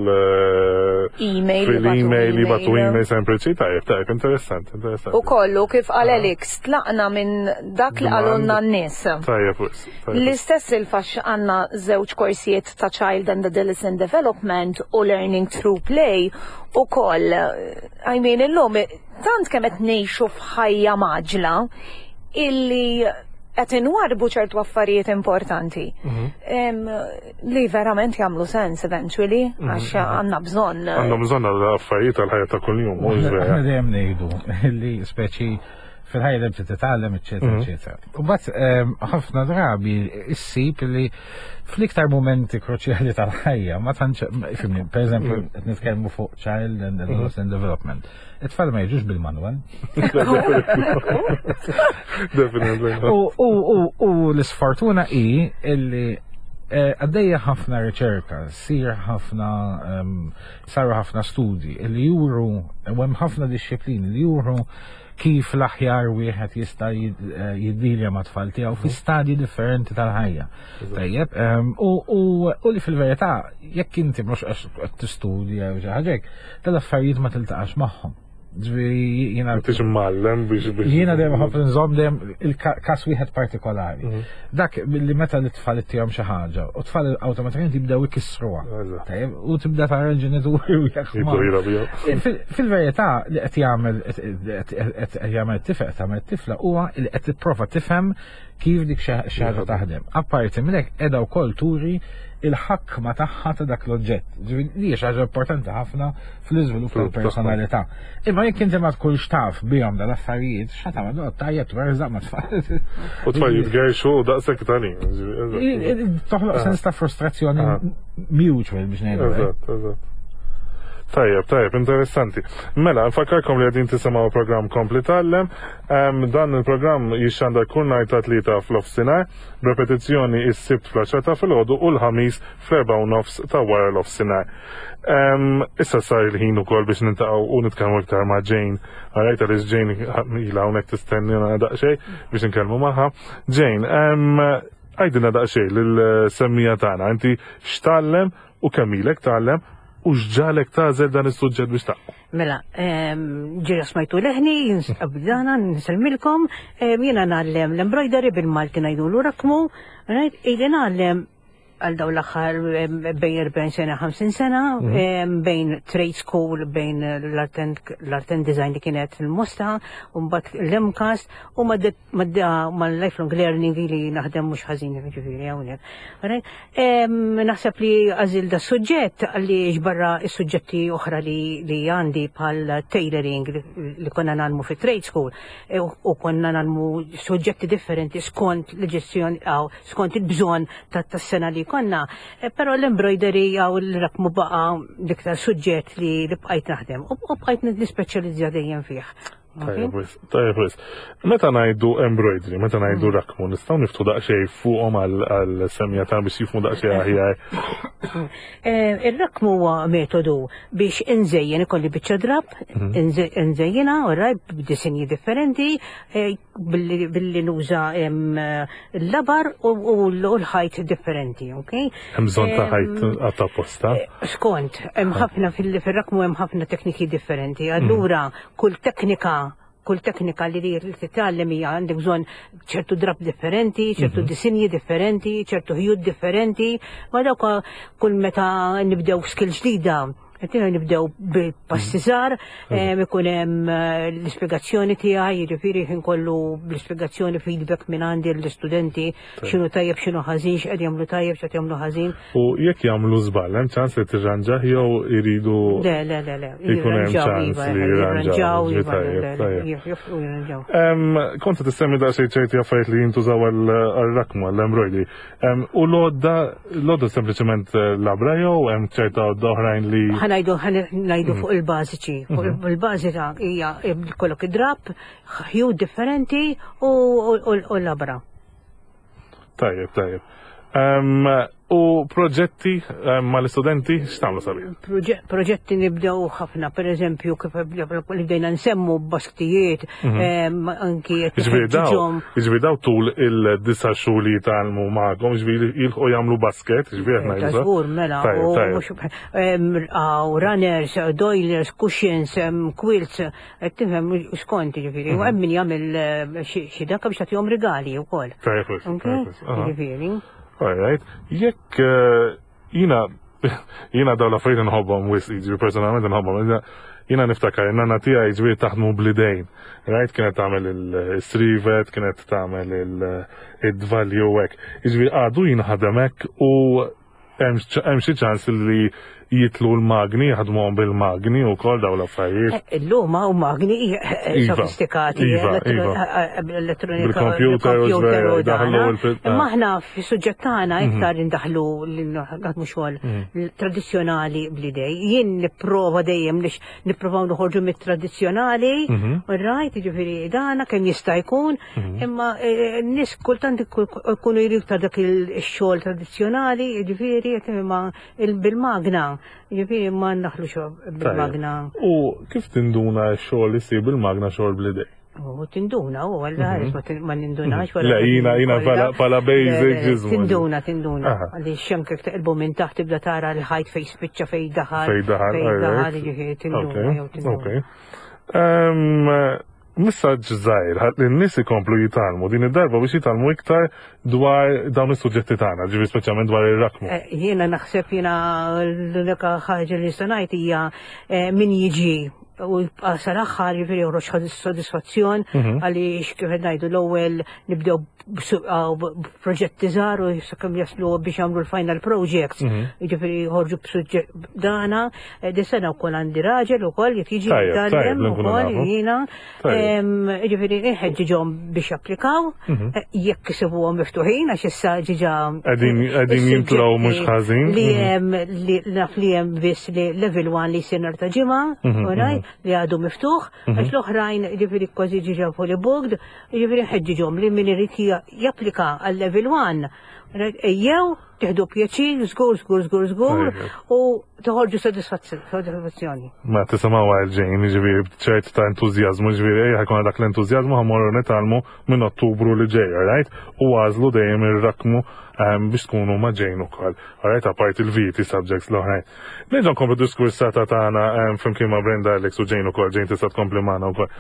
fil-email, jibatu email sempre tajjeb, interessant. U kollu kif qal Alex, tlaqna minn dak li qalulna n-nies. L-istess il-fax għanna żewġ korsijiet ta' Child and Adolescent Development u Learning Through Play u koll. Illum, tant kemm qed ngħixu f'ħajja maġla illi qed inwarbu ċertu affarijiet importanti. Li verament jagħmlu sens eventually għax għandna bżonn. Għandna bżonn għall-affarijiet tal-ħajja ta' kuljum. Aħna dejjem ngħidu li speċi fil-ħajja li titgħallem, eċetera. U bat ħafna drabi issib li fl-iktar momenti kruċjali tal-ħajja ma tantx fimni, pereżempju qed nitkellmu fuq child and adolescent development. It-tfal ma jiġux bil-manwal. U l-isfortuna hi illi għaddejja ħafna riċerka, saru ħafna studji li juru, hemm ħafna disċiplini li juru kif l-aħjar wieħed jista' jiddilja ma' tfal tiegħu fi stadji differenti tal-ħajja. Tajjeb, u li fil-verità jekk inti mhux qed tistudja u xi ħaġa tal-affarijiet ma tiltaqax magħhom. Jiena Tix mallem biex. Jiena dejjem ħafna nżomm dejjem il-każ wieħed partikolari. Dak billi meta l-tfal ittihom xi ħaġa u tfal awtomatikament jibdew ikissruha. Tajjeb, u tibda tara l-ġenituri u Fil-verità li qed jagħmel tifel tagħmel tifla huwa li qed tipprova tifhem kif dik xi ħaġa taħdem. Apparti minn hekk qiegħda wkoll turi il-ħakma tagħha ta' dak l-oġġett. Ġifieri li ħaġa importanti ħafna fl-iżvilupp tal-personalità. Imma jekk inti ma tkunx taf bihom dal-affarijiet, x'ħad tagħmel tajjeb twerżaq ma tfal. U tfal jitgejxu u daqshekk tani. Toħloq sens ta' frustrazzjoni mutual biex ngħidu. Eżatt. Tajjeb, interessanti. Mela, nfakkarkom li għedin tisimaw program Kompli Tallem. Dan il-program jixxandar kull najta 3 fl-ofsinar, b'repetizzjoni is-sibt fl-10 fil-ħodu u l-ħamis fl-4:30 ta' wara l-ofsinar. Issa sar il-ħin ukoll biex nintaqgħu u nitkellmu iktar ma' Jane. Għarajta li Jane ilha hawnhekk tistennina daqsxejn biex nitkellmu magħha. Jane, għajdina daqsxejn lill-semmija tagħna. Inti x'tallem u kemm ilek tallem u xġalek tażel dan is-suġġett biex taqgħu. Mela, ġira smajtu leħni, abdana, nisalmilkom, jiena nagħllem l-embroidery bil-Malti ngħidulu rakmu, ili nagħllem għal daw l-axħar bejn 40 sena 50 sena, bejn trade school, bejn l-art and design li kienet fil-Mosta, u mbagħad l-MCAS, u mal-lifelong learning li naħdem mhux ħażin ġifieri hawnhekk. Naħseb li għażil da suġġett għalli ġbarra s-suġġetti oħra li għandi bħal tailoring li konna nagħmlu fi trade school u konna nagħmlu suġġetti differenti skont l-ġestjoni skont il-bżonn tas-sena li konna, pero l-embroidery għaw l-rakmu baqa diktar suġġett li bqajt naħdem u bqajt nispeċjalizza dejjem fih. Tajjeb wis. Meta ngħidu embroidery, meta ngħidu rakmu, nistgħu niftu daqsxejn fuqhom għall-semmija tagħna biex jifhmu daqsxejn aħjar. Ir-rakmu huwa metodu biex inżejjen ikolli biċċa drab, inżejjinha oraj b'disinji differenti billi nuża l-labar u l-ħajt differenti, okej? Hemm bżonn ta' ħajt għatta posta. Skont, hemm ħafna fil-rakmu hemm ħafna tekniki differenti. Allura kull teknika li titgħallem hija għandek bżonn ċertu drab differenti, ċertu disinji differenti, ċertu ħjud differenti, ma dawk kull meta nibdew skill ġdida. Għettina nibdew bil-pastizar, ikun hemm l-ispiegazzjoni tiegħi, jiġifieri kollu l-ispiegazzjoni feedback minn għandi l-istudenti x'inhu tajjeb x'inhu ħażin, x'qed jagħmlu tajjeb, x'qed jagħmlu ħażin. U jekk jagħmlu żball, hemm ċans li tirranġah jew iridu. Le. Jkun hemm ċans li jirranġaw. Kont tissemmi daqsxejn ċerti affarijiet li jintużaw għall-rakmu għall-embroidery. U l-odda sempliċement labra jew hemm ċerta oħrajn li Najdu fuq il-bażiċi. Fuq il-bażika hija kollok id-drab, ħju differenti u labra. Tajjeb. U proġetti mal-istudenti x'tagħmlu sabiħ? Proġetti nibdew ħafna, pereżempju kif li bdejna nsemmu basktijiet, anki Jiġifieri daw tul il-9 xhur li jitgħallmu magħhom, jiġifieri jilħqu jagħmlu basket, jiġifieri qed ngħidu. Żgur mela, u runners, doilers, cushions, quilts, qed tifhem skont jiġifieri. U hemm min jagħmel xi dakka biex tagħtihom rigali wkoll. Jiġifieri. Alright, jekk jina daw l-affarijiet nħobbhom wis jiġri personalment nħobbhom. Jina niftakar in-nana tiegħi jiġri taħdmu blidejn. Right, kienet tagħmel il-strivet, kienet tagħmel id-dvalju hekk. Jiġri għadu jinħadem hekk u hemm xi ċans li jitlu l-magni, ħadmuhom bil-magni u kol daw l-affarijiet. Illum hawn magni sofistikati, bil-computer u daħlu imma aħna fis-suġġett tagħna iktar indaħlu naħdmu xogħol tradizzjonali bl-idej. Jien nipprova dejjem nipprovaw noħorġu mit-tradizzjonali, rajt, jiġifieri dana kemm jista' jkun, imma n-nies kultant ikunu jridu ta' dak il-xogħol tradizzjonali, jiġifieri bil-magna. Jiġifieri ma naħlu xogħol bil-magna. U kif tinduna x-xogħol li jsir bil-magna xogħol bl-idej? Tinduna, ma nindunax. Le, jina pala basic ġizmu. Tinduna. Għalli xemkek taqilbu minn taħt tibda tara l-ħajt fej spiċċa fej daħal. Fej daħal, tinduna. Messaġġ żgħir ħadd li n-nies ikomplu jitalmu din id-darba biex jitalmu iktar dwar dawn is-suġġetti tagħna, ġifieri speċjalment dwar ir-rakmu. Jiena naħseb l-unika ħaġa li nista' ngħid hija min jiġi u sal-aħħar jiġifieri joħroġ sodisfazzjon għaliex kif qed ngħidu l-ewwel nibdew b'proġetti żgħar u sakemm jaslu biex jagħmlu l-final projects. Jiġifieri jħorġu b'suġġett dana dis-sena wkoll għandi raġel ukoll jekk jiġi jittgħallem ukoll jiena. Jiġifieri nħeġġiġhom biex japplikaw jekk isibuhom miftuħin għax issa ġiġa qegħdin jimtlaw mhux ħażin. Li naf li hemm biss li level 1 li jsir nhar ta' ġimgħa, li għadu miftuħ, għax l-oħrajn ġifiri kważi ġiġa fully booked, ġifiri ħedġiġom li min irid japplika għal-level 1. Ejjew, tiħdu pjaċir, żgur, u toħorġu soddisfazzjoni. Ma tisamaw għal-ġejn, ġifiri ċert ta' entuzjazmu, ġifiri ħakuna dak l-entuzjazmu ħamorru netalmu minn Ottubru li ġej, right? U għazlu dejjem ir-rakmu biex tkunu maġġejn ukoll. Alright, apart il-viti subjects l-oħrajn. Neġan komplu diskursata tagħna flimkien ma' Brenda Alex u ġejn ukoll, ġejn tista' tkompli magħna wkoll.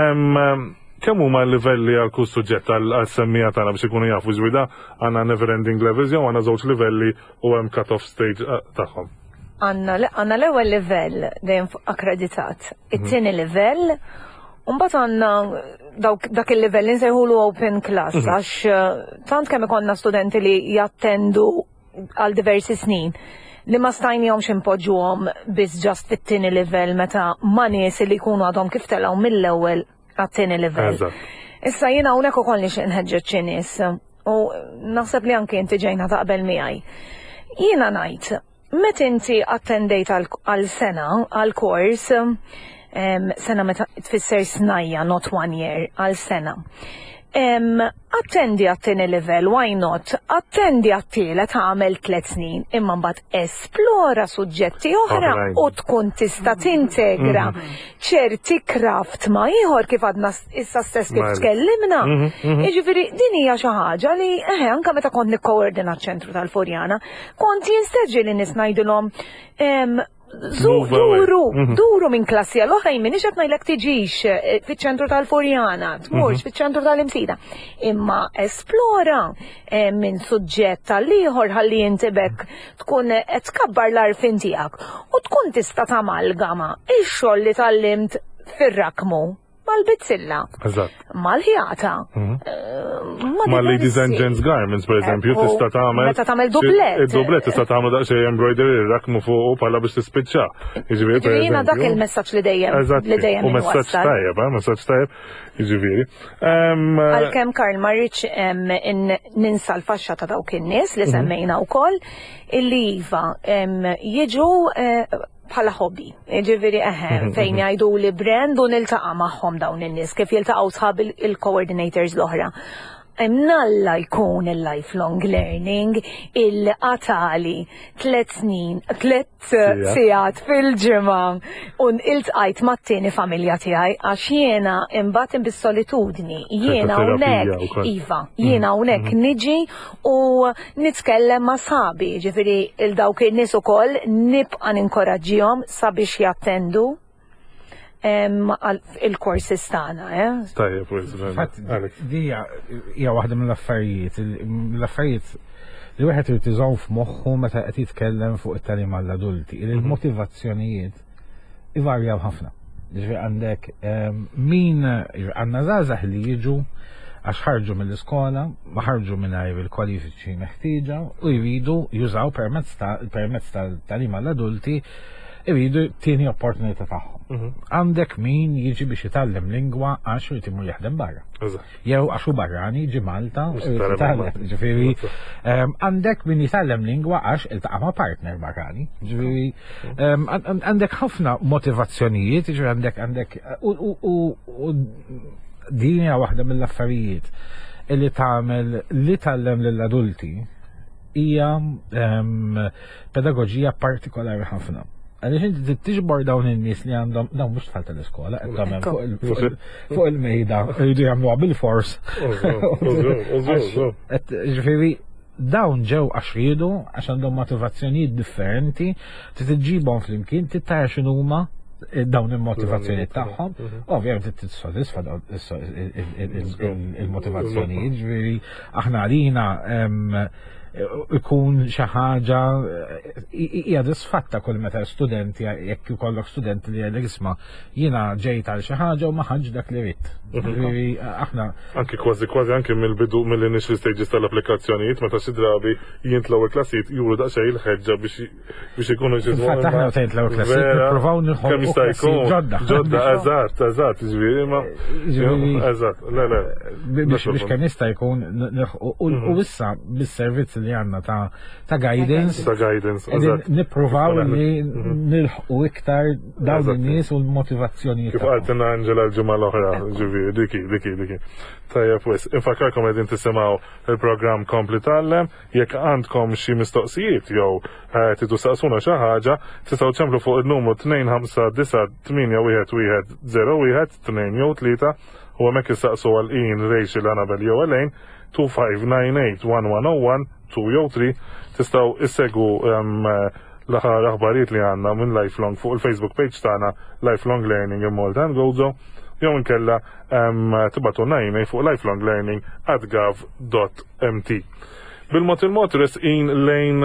Kemm huma l-livelli għal kull suġġett għal-semmija tagħna biex ikunu jafu ġwida għandna never ending levels jew għandna żewġ livelli u hemm cut-off stage tagħhom. Għandna l-ewwel livell dejjem akkreditat. It-tieni livell Umbat għanna dak il-level nsejħulu open class, għax tant kemm ikonna studenti li jattendu għal diversi snin li ma stajnijomx impoġġuhom biss ġast fit-tieni level meta ma nies li jkunu għadhom kif telgħu mill-ewwel għat-tieni level. Issa jiena hawnhekk ukoll nixtieq nħeġġeġ nies u naħseb li anke inti ġejna taqbel miegħi. Jiena ngħid, meta inti attendejt għal sena għal kors sena meta tfisser snajja, not 1 year, għal sena. Attendi għat-tieni level, why not? Attendi għat-tielet għamel 3 snin, imma mbagħad esplora suġġetti oħra u tkun tista' tintegra ċerti kraft ma ieħor kif għadna issa stess kif tkellimna. Jiġifieri din hija xi ħaġa li anke meta kont nikkoordina ċ-ċentru tal-Furjana, kont jinsteġġi li nies ngħidulhom duru minn klassi għal-oħrajn minn iġat najlek tiġix fiċ-ċentru tal-Furjana, tmurx fiċ-ċentru tal-Imsida. Imma esplora minn suġġett tal-ieħor ħalli jintibek tkun qed tkabbar l-arfin tiegħek u tkun tista' tamalgama ix-xogħol li tallimt fir-rakmu mal-bizzilla, mal-ħjata, mal-ladies and gents garments, per eżempju, tista' tagħmel. Meta tagħmel dublet. Id-dublet tista' tagħmel daqsxejn embroidery rakmu fuq bħala biex tispiċċa. Jiġifieri dak il-messaġġ li dejjem. U messaġġ tajjeb, messaġġ tajjeb, jiġifieri. Għalkemm Karl ma rridx ninsa l-faxxa ta' dawk in-nies li semmejna wkoll illi iva jiġu bħala hobby. Ġifieri fejn jgħidu li brand u niltaqa' magħhom dawn in-nies kif jiltaqgħu sħab il-coordinators l-oħra. Nalla jkun il-lifelong learning il-qatali 3 snin, 3 sigħat fil-ġimgħa u iltqajt mat-tieni familja tiegħi għax jiena imbagħad bis-solitudni. Jiena hawnhekk iva, jiena hawnhekk niġi u nitkellem ma' sħabi, ġifieri il dawk in-nies ukoll nibqa' ninkoraġġihom sabiex jattendu il-korsis tagħna, Tajjeb, hija waħda mill-affarijiet li wieħed irid iżomm f'moħħu meta qed jitkellem fuq it-tagħlim għall-adulti. Il-motivazzjonijiet ivarjaw ħafna. Ġifieri għandek min għandna żgħażagħ li jiġu għax ħarġu mill-iskola, ma ħarġu mingħajr il-kwalifiċi meħtieġa u jridu jużaw permezz tal-tagħlim għall-adulti iridu tieni opportunità tagħhom. Għandek min jiġi biex jitgħallem lingwa għax irid imur jaħdem barra. Jew għax hu barrani jiġi Malta u jitgħallem. Ġifieri għandek min jitgħallem lingwa għax iltaqa' ma' partner barrani. Ġifieri għandek ħafna motivazzjonijiet, ġifieri għandek u din hija waħda mill-affarijiet li tagħmel li tgħallem lill-adulti hija pedagoġija partikolari ħafna. Għaliex inti tiġbor dawn in-nies li għandhom dawn mhux tħall tal-iskola qed tagħmel fuq il-mejda jridu jagħmluha bil-fors. Ġifieri dawn ġew għax jridu għax għandhom motivazzjonijiet differenti, tiġibhom flimkien titara x'inhuma dawn il-motivazzjoni tagħhom, ovvjament tissodisfa il-motivazzjoni, ġifieri aħna għalina ikun xi ħaġa hija disfatta kull meta studenti jekk ikollok studenti li jgħidlek isma' jiena ġejt għal xi ħaġa u ma ħaġġ dak li rid. Aħna anke kważi anke mill-bidu mill-initial stages tal-applikazzjonijiet meta xi drabi jient l-ewwel klassijiet juru daqsxejn il-ħeġġa biex ikunu jsibu. Fatt aħna tgħid l-ewwel klassijiet nippruvaw kemm jista' jkun ġodda eżatt, ġifieri ma eżatt, le. Biex kemm jista' jkun u issa bis-servizz li għandna ta' guidance. Nippruvaw li nilħqu iktar dawn in-nies u l-motivazzjonijiet. Kif qaltilna Angela l-ġimgħa l-oħra, ġifieri dik. Tajjeb wis, infakkarkom qegħdin tisimgħu il-programm Kompli Tallem, jekk għandkom xi mistoqsijiet jew tidu saqsuna xi ħaġa, tistgħu tċemplu fuq il-numru 2599801 u hemmhekk issaqsu għal Ian, Rachel, Annabel jew Elaine 2598-1101 2 jew 3 tistgħu issegwu l-aħħar aħbarijiet li għandna minn Lifelong fuq il-Facebook page tagħna Lifelong Learning in Malta and Gozo jew inkella tibatulna email fuq lifelonglearning@gov.mt. Bil-mod resqin lejn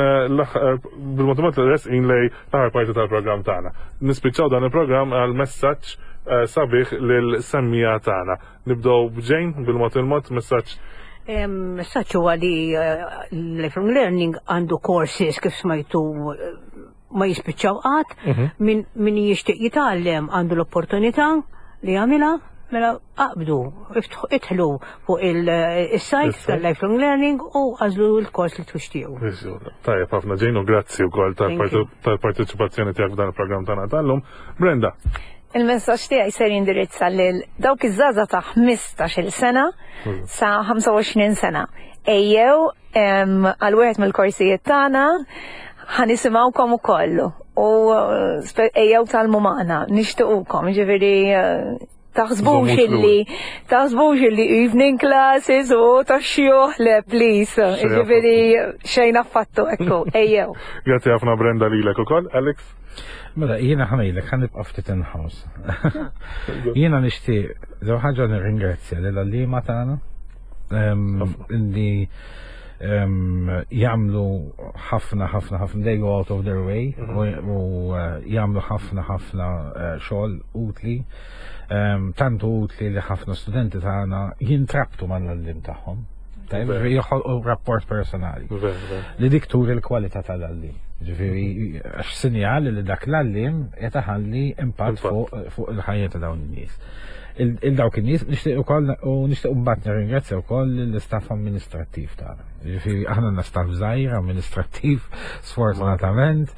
l-aħħar parti tal-programm tagħna. Nispiċċaw dan il-programm għal messaġġ sabiħ lil semmija tagħna. Nibdew b'Ġejn bil-mod messaġġ. Messaġġ huwa li Lifelong Learning għandu courses kif smajtu ma jispiċċaw qatt min jixtieq jitgħallem għandu l-opportunità li jagħmilha. Mela qabdu, idħlu fuq il-sajt tal-Lifelong Learning u għażlu l-kors li twixtiequ. Tajjeb ħafna Ġejn u grazzi wkoll tal-parteċipazzjoni tiegħek f'dan il-programm tagħna tal-lum. Brenda. Il-messaġġ tiegħi ser jindirizza lil dawk iż-żgħażagħ ta' 15-il sena sa 25 sena. Ejjew għal wieħed mill-korsijiet tagħna ħanisimgħukom ukoll u ejjew talmu magħna, nixtiequkom, ġifieri taħsbux illi evening classes u taxxjuh le please, ġifieri xejn affattu ekku, ejjew. Grazzi ħafna Brenda lilek ukoll, Alex. Mela, jiena ħanejlek, ħanibqa' ftit in-house. Jiena nixtieq żew ħaġa nirringrazzja lill-għalliema tagħna li jagħmlu ħafna they go out of their way u jagħmlu ħafna xogħol utli. Tantu utli li ħafna studenti tagħna jintrabtu mal-għallim tagħhom. Joħolqu rapport personali. Li dik turi l-kwalità tal-għallim. Ġifieri għax sinjal li dak l-għallim qed iħalli impatt fuq il-ħajja ta' dawn in-nies. Il-dawk in-nies nixtieq ukoll u nixtieq mbagħad nirringrazzja wkoll l-istaff amministrattiv tagħna. Ġifieri aħna għandna staff żgħir amministrattiv sfortunatament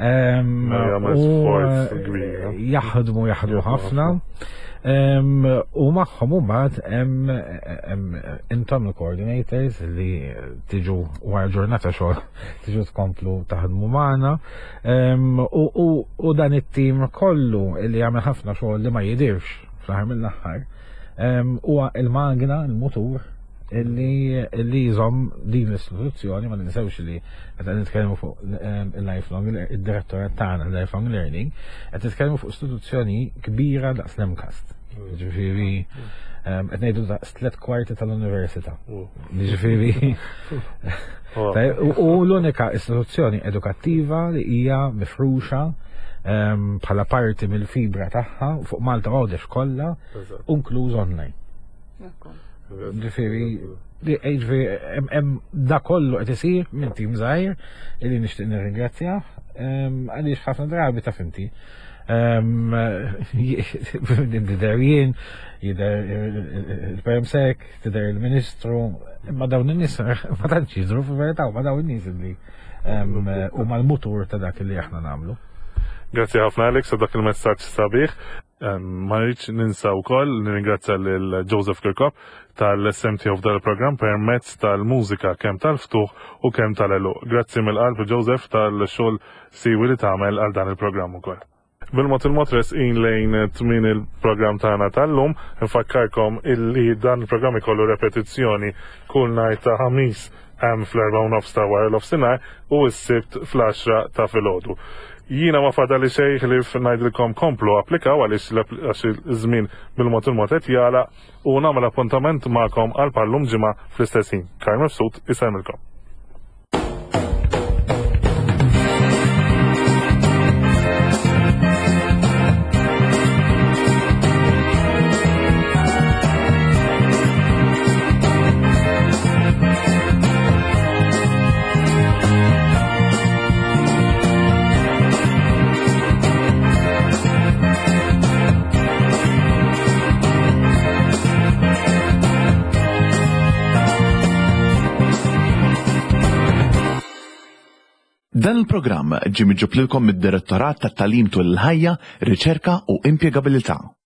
jaħdmu ħafna. U magħhom mbagħad intom il-coordinators li tiġu wara ġurnata xogħol tiġu tkomplu taħdmu magħna u dan it-tim kollu li jagħmel ħafna xogħol li ma jidirx fl-aħħar mill-aħħar huwa il-magna, il-mutur illi jżomm din l-istituzzjoni ma ninsewx li qed nitkellmu fuq il-Lifelong id-direttorat tagħna Lifelong Learning qed nitkellmu fuq istituzzjoni kbira daqs l-Emcast. Ġifieri qed ngħidu daqs 3/4 tal-università. Ġifieri u l-unika istituzzjoni edukattiva li hija mifruxa bħala parti mill-fibra tagħha fuq Malta għodex kollha inkluż online. Da kollu qed isir minn tim żgħir li nixtieq nirringrazzjah għaliex ħafna drabi ta' fimti. Jidher jien, jidher il-Permsek, tidher il-Ministru, imma dawn in-nies ma tantx jidhru fil-verità ma dawn in-nies li huma l-mutur ta' dak li aħna nagħmlu. Grazzi ħafna Alex għal dak il-messaġġ sabiħ. Ma rridx ninsa wkoll nirringrazzja lil Joseph Kirkop tal-SMT of dal-programm permezz tal-mużika kemm tal-ftuħ u kemm tal-eluq. Grazzi mill-qalb Joseph tal-xogħol siwi li tagħmel għal dan il-programm ukoll. Bil-mod resqin lejn tmien il-programm tagħna tal-lum, nfakkarkom illi dan il-programm ikollu repetizzjoni kull nhar ta' ħamis fl-4 ta' wara l-ofsinhar u s-sibt fl-10 ta' filgħodu. Jiena ma fadali xej li f'najdilkom komplu applikaw għaliex iż-żmien bil-mod il-mod qed jala u nagħmel appuntament magħkom għal pallum ġimgħa fl-istessin. Karm Mifsud isemmilkom. Dan il-programm ġie miġġub lilkom mid-Direttorat tat-Tagħlim tul il-Ħajja, Riċerka u Impjegabilità.